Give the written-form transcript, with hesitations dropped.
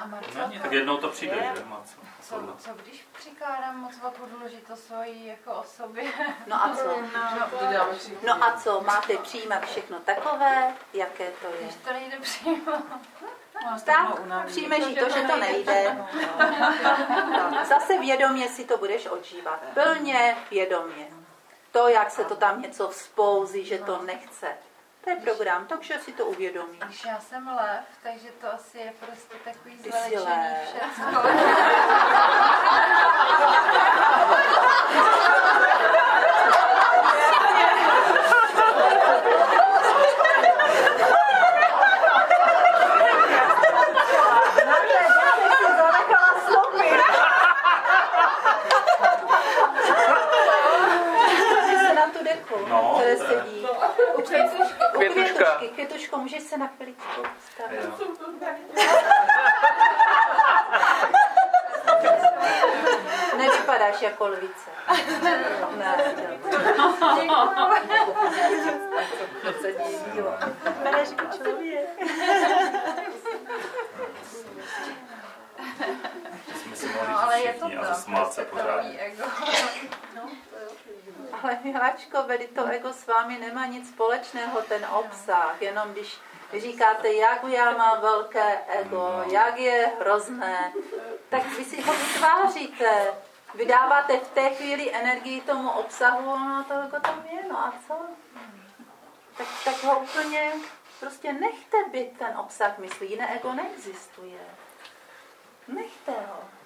A Marco, Tak jednou to přijde, že? Co když přikládám moc velkou důležitost svojí jako osobě? No a co? No a co? Máte přijímat všechno takové, jaké to je? Když to nejde přijímat. Tak přijmeš i to, že to nejde. Zase vědomě si to budeš odžívat. Plně vědomě. To, jak se to tam něco vzpouzí, že to nechce. To je program, takže si to uvědomí. Když já jsem lev, takže to asi je prostě takový zveličený všecko. Které sedí. Květuška. Květuško, můžeš se na chviličku stavit. Nevypadáš jako lvice. Vypadáš jako člověk. Ale je to tam, ego. Ale miláčko, veli to ego s vámi nemá nic společného, ten obsah, jenom když říkáte, jak já mám velké ego, jak je hrozné, tak vy si ho vytváříte, vydáváte v té chvíli energii tomu obsahu a to ego tam je, no a co? Tak ho úplně prostě nechte být ten obsah mysli, jiné ego neexistuje. Nechte ho.